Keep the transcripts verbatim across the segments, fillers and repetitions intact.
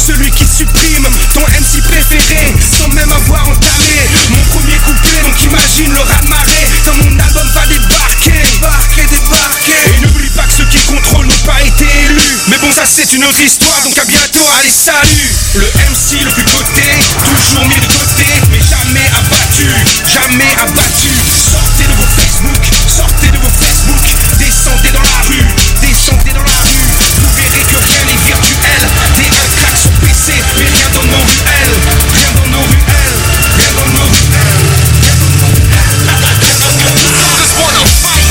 celui qui supprime ton M C préféré sans même avoir entamé mon premier couplet. Donc imagine le raz-de-marée quand mon album va débarquer. Débarquer, débarquer. Et n'oublie pas que ceux qui contrôlent n'ont pas été élus. Mais bon, ça c'est une autre histoire, donc à bientôt, allez salut. Le M C le plus coté, toujours mis de côté, mais jamais abattu, jamais abattu. Sortez de vos Facebook, sortez de vos Facebook, descendez dans la rue, descendez dans la rue. Vous verrez que rien n'est virtuel. Des un crack sur P C, mais rien dans nos ruelles, rien dans nos ruelles, rien dans nos ruelles, rien dans nos ruelles. Just wanna fight,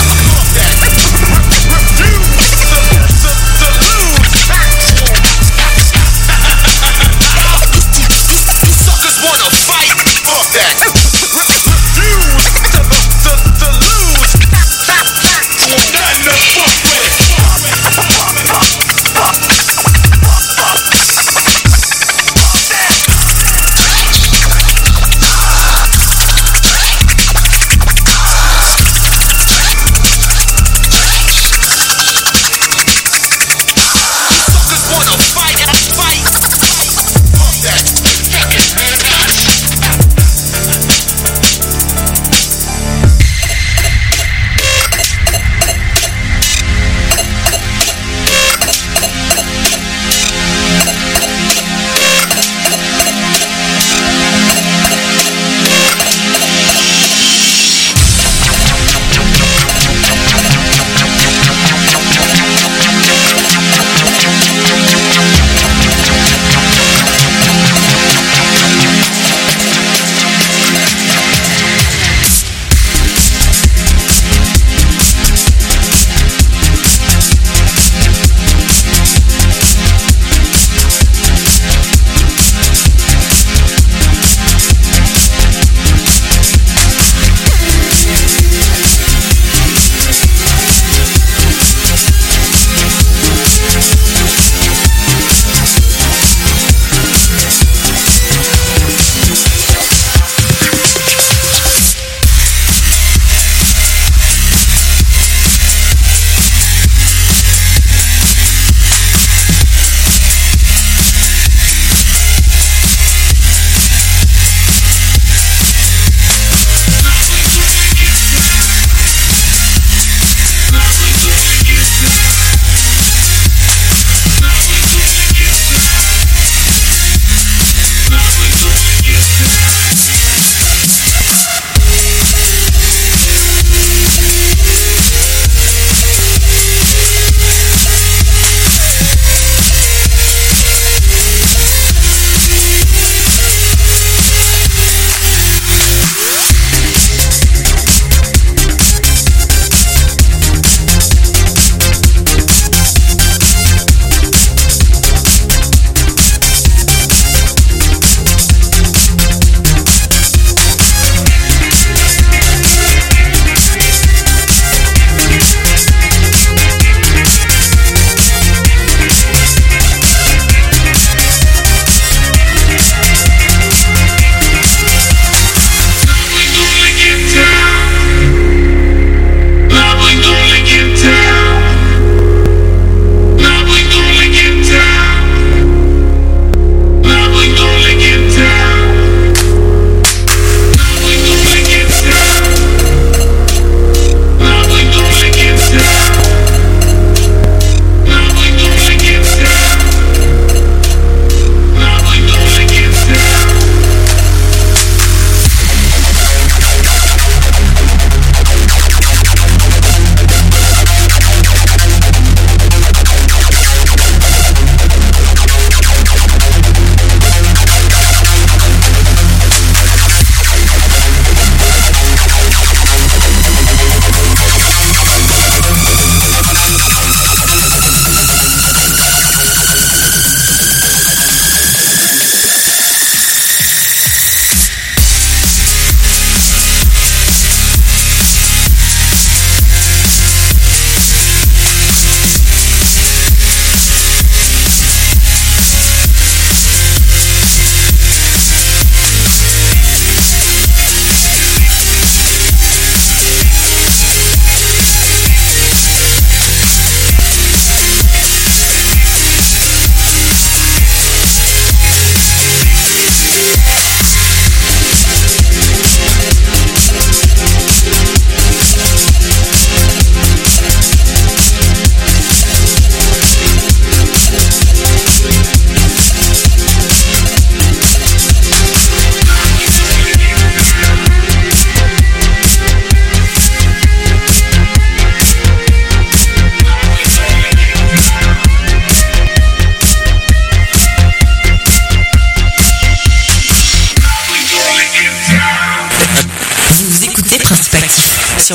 fuck that.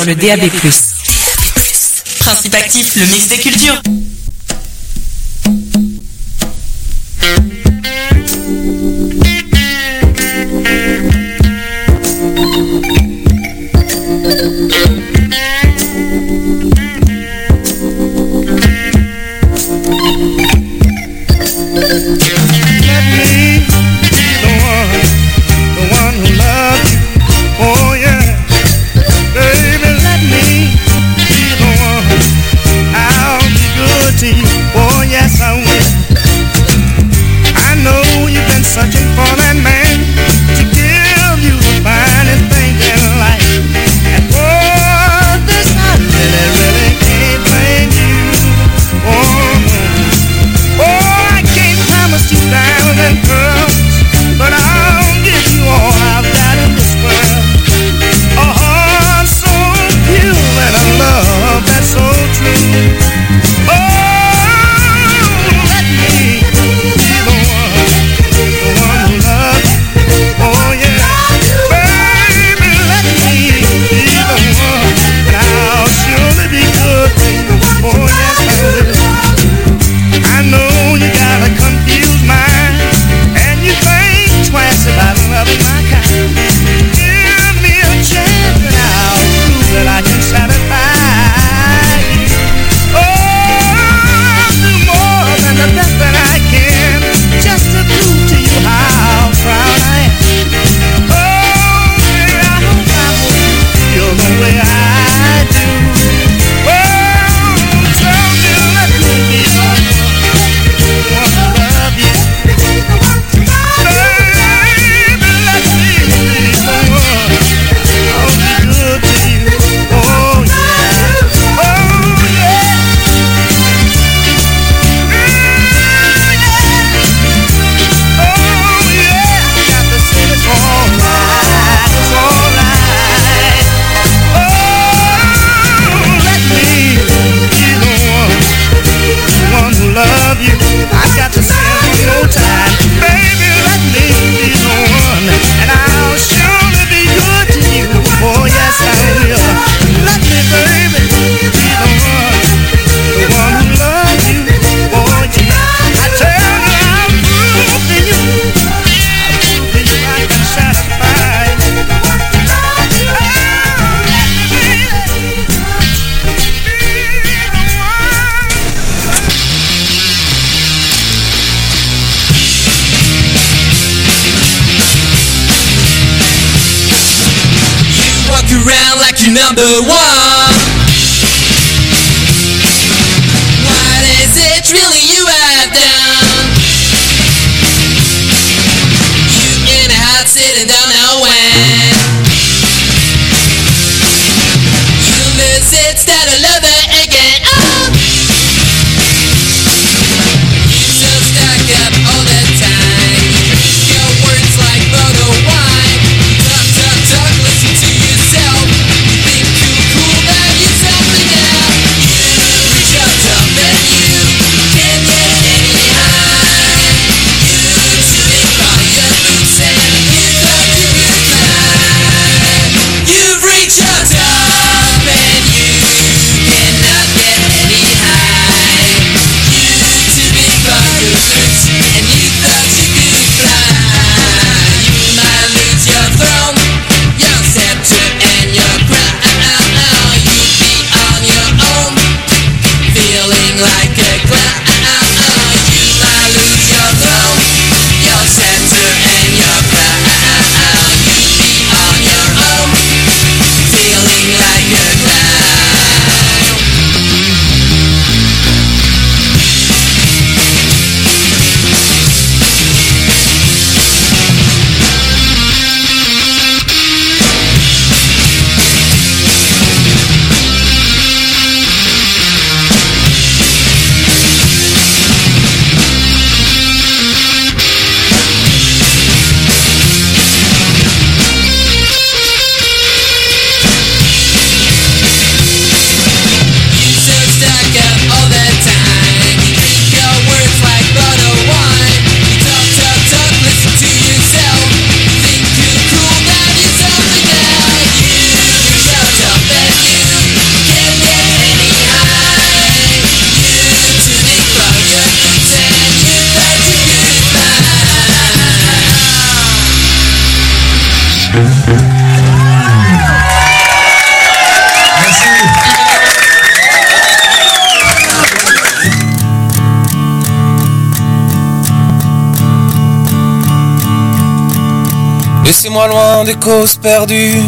sur le D A B plus. Principe actif, le mix des cultures. Number one. What is it really you have done? You in a hot sitting down now when you lose it, start all over again. Oh, you so stuck up all the time. Your words like bottle wine. Talk, talk, talk, listen to yourself. Reach out, up and you can't get any Laissez-moi loin des causes perdues,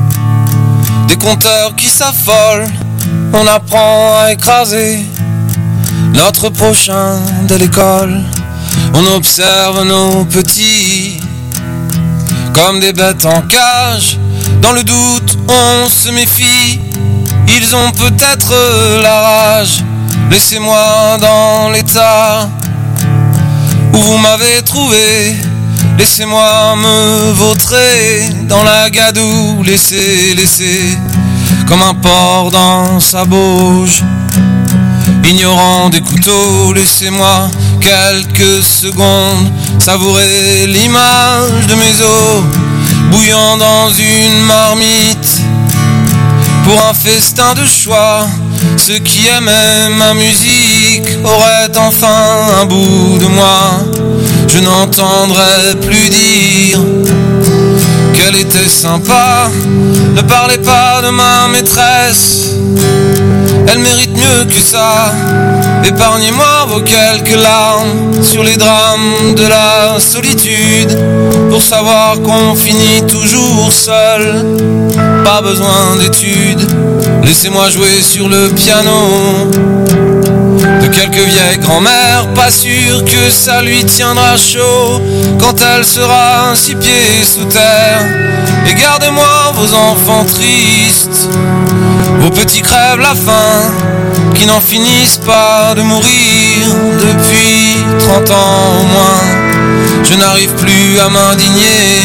des compteurs qui s'affolent. On apprend à écraser notre prochain de l'école. On observe nos petits comme des bêtes en cage. Dans le doute, on se méfie. Ils ont peut-être la rage. Laissez-moi dans l'état où vous m'avez trouvé. Laissez-moi me vautrer dans la gadoue. Laissez, laissez, comme un porc dans sa bauge, ignorant des couteaux. Laissez-moi quelques secondes savourer l'image de mes os bouillant dans une marmite pour un festin de choix. Ceux qui aimaient ma musique auraient enfin un bout de moi. Je n'entendrai plus dire qu'elle était sympa. Ne parlez pas de ma maîtresse, elle mérite mieux que ça. Épargnez-moi vos quelques larmes sur les drames de la solitude, pour savoir qu'on finit toujours seul. Pas besoin d'études, laissez-moi jouer sur le piano de quelques vieilles grand-mères, pas sûr que ça lui tiendra chaud quand elle sera six pieds sous terre. Et gardez-moi vos enfants tristes, vos petits crèvent la faim, qui n'en finissent pas de mourir depuis trente ans au moins. Je n'arrive plus à m'indigner,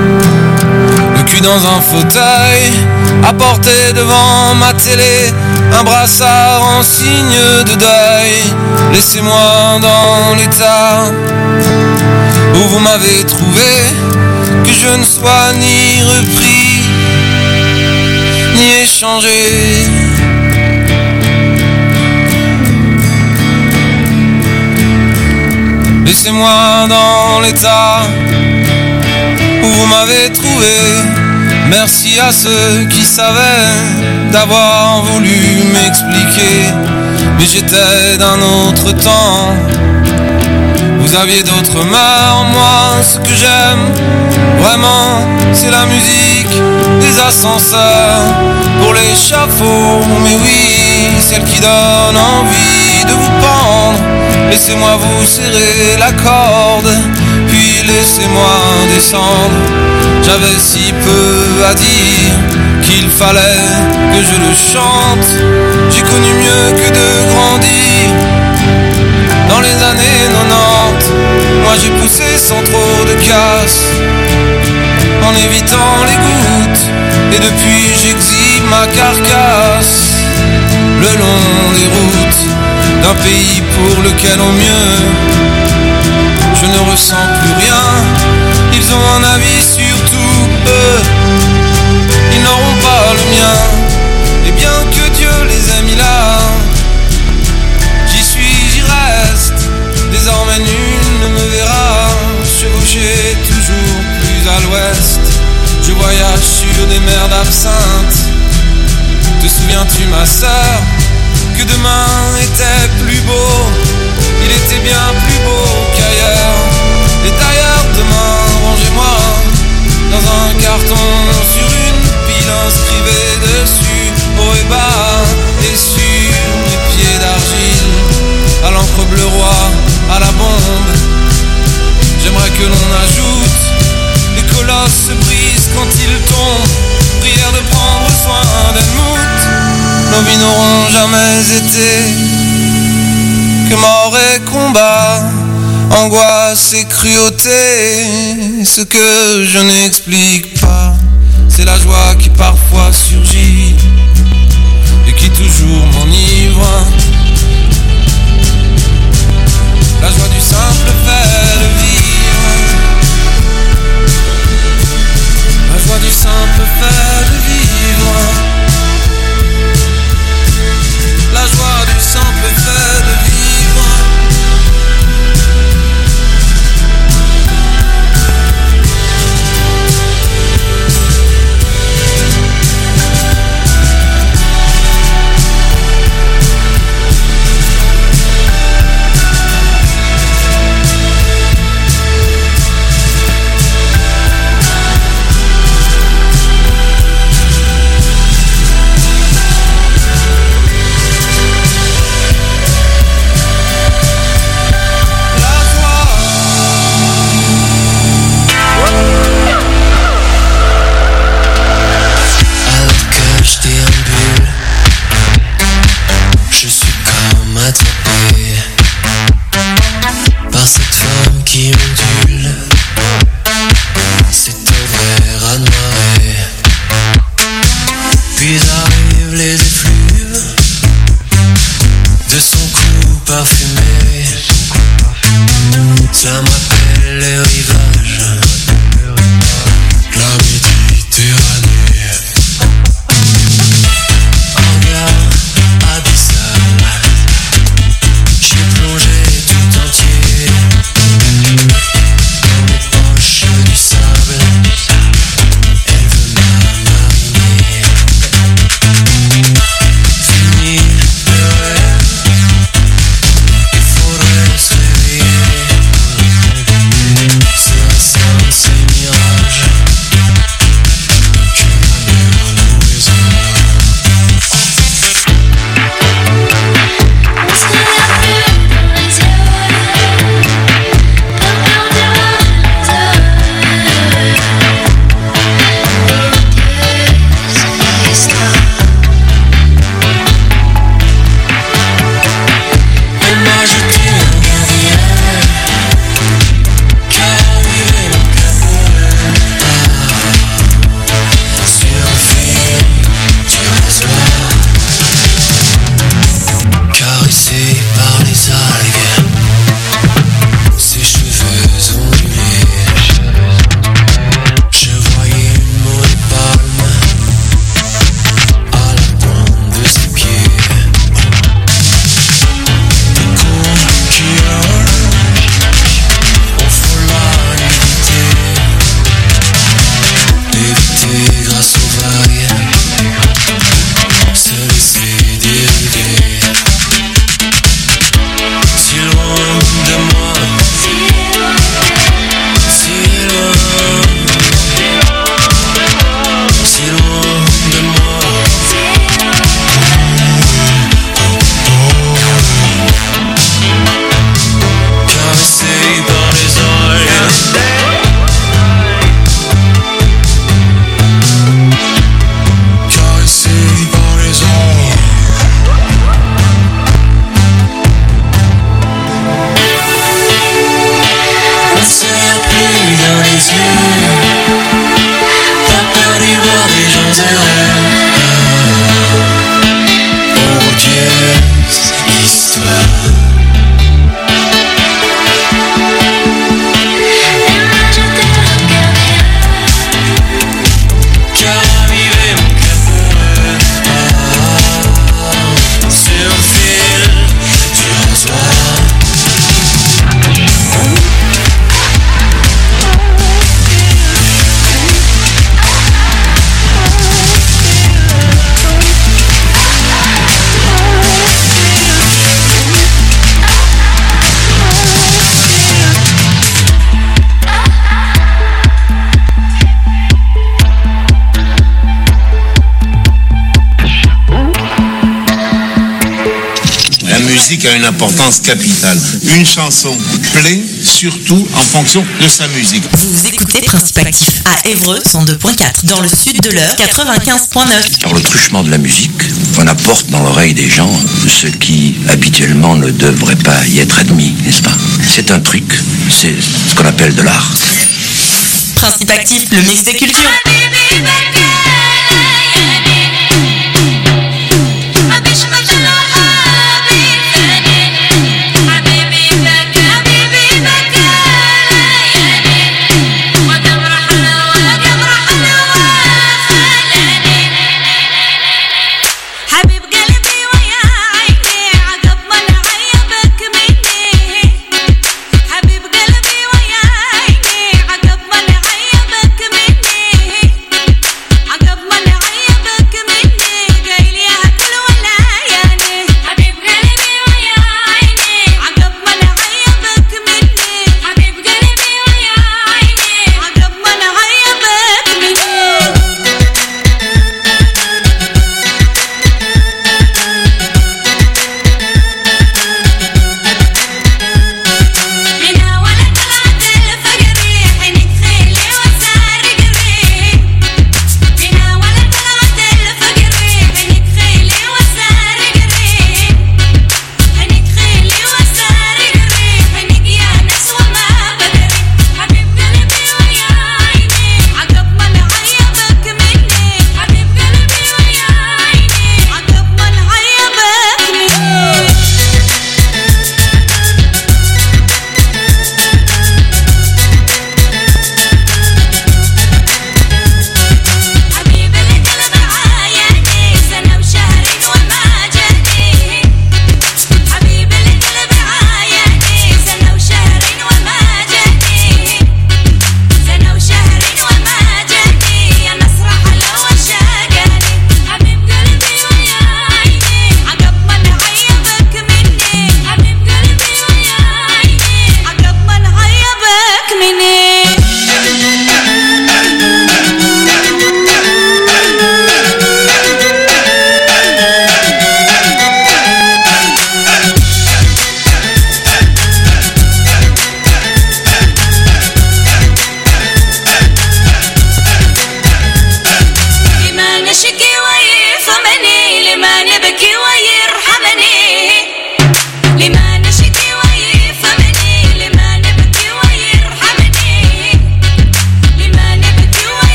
le cul dans un fauteuil, à porter devant ma télé un brassard en signe de deuil. Laissez-moi dans l'état où vous m'avez trouvé, que je ne sois ni repris ni échangé. Laissez-moi dans l'état où vous m'avez trouvé. Merci à ceux qui savaient d'avoir voulu m'expliquer, mais j'étais d'un autre temps. Vous aviez d'autres mœurs, moi ce que j'aime vraiment c'est la musique des ascenseurs pour l'échafaud. Mais oui, celle qui donne envie de vous pendre. Laissez-moi vous serrer la corde, puis laissez-moi descendre. J'avais si peu à dire qu'il fallait que je le chante. J'ai connu mieux que de grandir dans les années quatre-vingt-dix. Moi j'ai poussé sans trop de casse, en évitant les gouttes, et depuis j'exhibe ma carcasse le long des routes d'un pays pour lequel au mieux je ne ressens plus rien. Ils ont un avis sur tout, eux, ils n'auront pas le mien. Et bien que Dieu les ait mis là, j'y suis, j'y reste. Désormais nul ne me verra chevaucher toujours plus à l'ouest. Je voyage sur des mers d'absinthe. Te souviens-tu ma sœur, que demain était plus beau? Il était bien plus beau qu'ailleurs. Et d'ailleurs demain, rangez-moi dans un carton sur une pile, inscrivez dessus haut et bas, et sur mes pieds d'argile, à l'encre bleu roi, à la bombe. J'aimerais que l'on ajoute: les colosses se brisent quand ils tombent. Prière de prendre soin d'Helmut. Nos vies n'auront jamais été que mort et combat, angoisse et cruauté. Ce que je n'explique pas, c'est la joie qui parfois surgit et qui toujours m'enivre. La joie du simple fait de vivre. La joie du simple fait de vivre. La joie du simple fait de vivre. Ça m'appelle les rivages, la Méditerranée. Hangar abyssal, j'ai plongé tout entier dans les poches du sable. Elle veut m'amariner. Fini le rêve, il faudrait se réveiller. C'est un simple, c'est mirage que ma mère nous réserve. Elle m'a jeté un derrière, car arrivé mon caporal. Sur un fil du rasoir, caressé par les algues, ses cheveux ondulés. Je voyais une mauvaise palme à la pointe de ses pieds. Des contes qui hurlent au fond de la nudité, d'éviter grâce aux vagues, se laisser dériver. Si loin de moi, si loin, si loin de moi. Caressé par les oreilles, caressé par les oreilles. On serre plus dans les yeux, pas peur d'y voir des gens heureux. Oh Dieu, histoire. Car arrivé mon caporal, sur le fil du rasoir. La musique a une importance capitale. Une chanson plaît surtout en fonction de sa musique. Vous écoutez Principe Actif à Évreux cent deux point quatre, dans le sud de l'heure quatre-vingt-quinze point neuf. Par le truchement de la musique, on apporte dans l'oreille des gens ce qui habituellement ne devrait pas y être admis, n'est-ce pas? C'est un truc, c'est ce qu'on appelle de l'art. Principe Actif, le mix des cultures. حبيب قلبي ويا عيني عقب ما نعيبك مني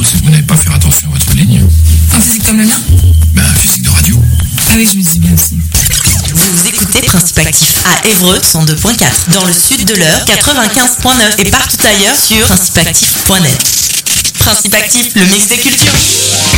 c'est que vous n'avez pas fait attention à votre ligne. Un physique comme le mien? Ben, un physique de radio. Ah oui, je me dis bien aussi. Vous écoutez Principe Actif à Évreux cent deux point quatre, dans le sud de l'Eure quatre-vingt-quinze point neuf et partout ailleurs sur principe actif point net. Principe Actif, le mix des cultures.